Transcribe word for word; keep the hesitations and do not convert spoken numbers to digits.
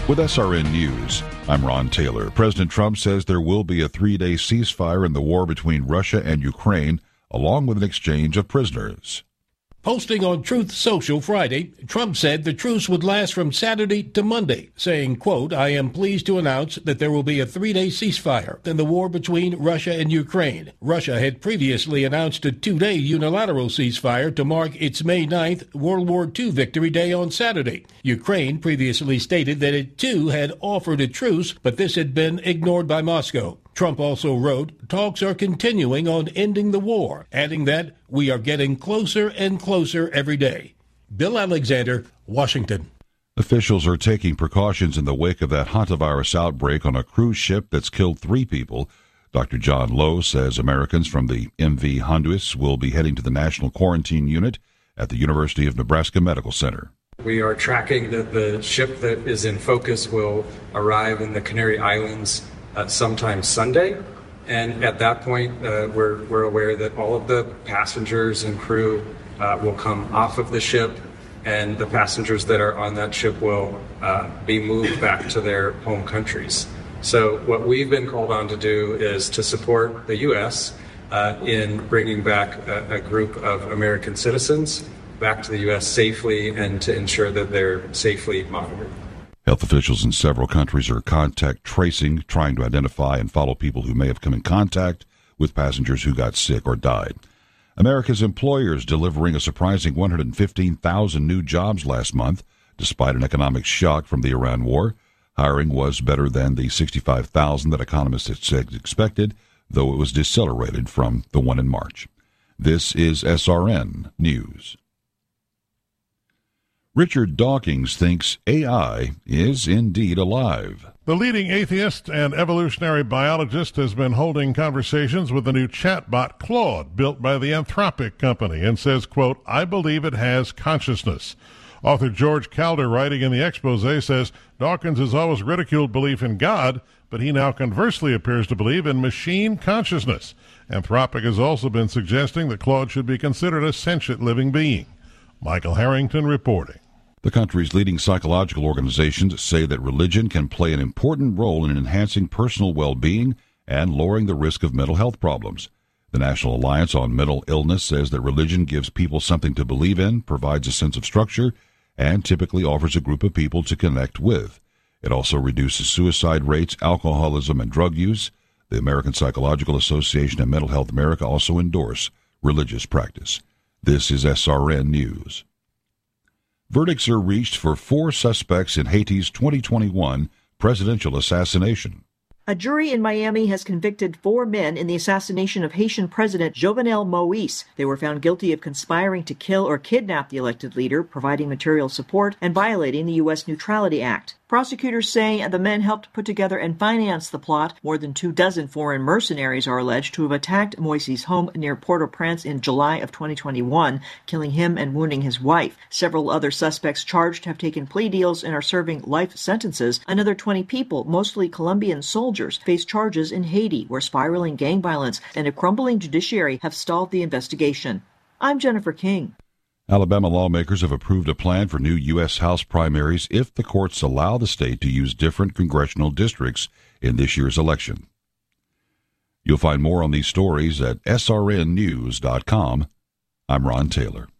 With S R N News, I'm Ron Taylor. President Trump says there will be a three-day ceasefire in the war between Russia and Ukraine, along with an exchange of prisoners. Posting on Truth Social Friday, Trump said the truce would last from Saturday to Monday, saying, quote, I am pleased to announce that there will be a three-day ceasefire in the war between Russia and Ukraine. Russia had previously announced a two-day unilateral ceasefire to mark its May ninth World War Two Victory Day on Saturday. Ukraine previously stated that it too had offered a truce, but this had been ignored by Moscow. Trump also wrote, talks are continuing on ending the war, adding that we are getting closer and closer every day. Bill Alexander, Washington. Officials are taking precautions in the wake of that hantavirus outbreak on a cruise ship that's killed three people. Doctor John Lowe says Americans from the M V Honduras will be heading to the National Quarantine Unit at the University of Nebraska Medical Center. We are tracking that the ship that is in focus will arrive in the Canary Islands Uh, sometime Sunday, and at that point uh, we're, we're aware that all of the passengers and crew uh, will come off of the ship, and the passengers that are on that ship will uh, be moved back to their home countries. So what we've been called on to do is to support the U S uh, in bringing back a, a group of American citizens back to the U S safely and to ensure that they're safely monitored. Health officials in several countries are contact tracing, trying to identify and follow people who may have come in contact with passengers who got sick or died. America's employers delivering a surprising one hundred fifteen thousand new jobs last month, despite an economic shock from the Iran war. Hiring was better than the sixty-five thousand that economists had said expected, though it was decelerated from the one in March. This is S R N News. Richard Dawkins thinks A I is indeed alive. The leading atheist and evolutionary biologist has been holding conversations with the new chatbot Claude, built by the Anthropic company, and says, quote, I believe it has consciousness. Author George Calder, writing in the expose, says Dawkins has always ridiculed belief in God, but he now conversely appears to believe in machine consciousness. Anthropic has also been suggesting that Claude should be considered a sentient living being. Michael Harrington reporting. The country's leading psychological organizations say that religion can play an important role in enhancing personal well-being and lowering the risk of mental health problems. The National Alliance on Mental Illness says that religion gives people something to believe in, provides a sense of structure, and typically offers a group of people to connect with. It also reduces suicide rates, alcoholism, and drug use. The American Psychological Association and Mental Health America also endorse religious practice. This is S R N News. Verdicts are reached for four suspects in Haiti's twenty twenty-one presidential assassination. A jury in Miami has convicted four men in the assassination of Haitian President Jovenel Moïse. They were found guilty of conspiring to kill or kidnap the elected leader, providing material support, and violating the U S Neutrality Act. Prosecutors say the men helped put together and finance the plot. More than two dozen foreign mercenaries are alleged to have attacked Moïse's home near Port-au-Prince in July of twenty twenty-one, killing him and wounding his wife. Several other suspects charged have taken plea deals and are serving life sentences. Another twenty people, mostly Colombian soldiers, face charges in Haiti, where spiraling gang violence and a crumbling judiciary have stalled the investigation. I'm Jennifer King. Alabama lawmakers have approved a plan for new U S House primaries if the courts allow the state to use different congressional districts in this year's election. You'll find more on these stories at S R N news dot com. I'm Ron Taylor.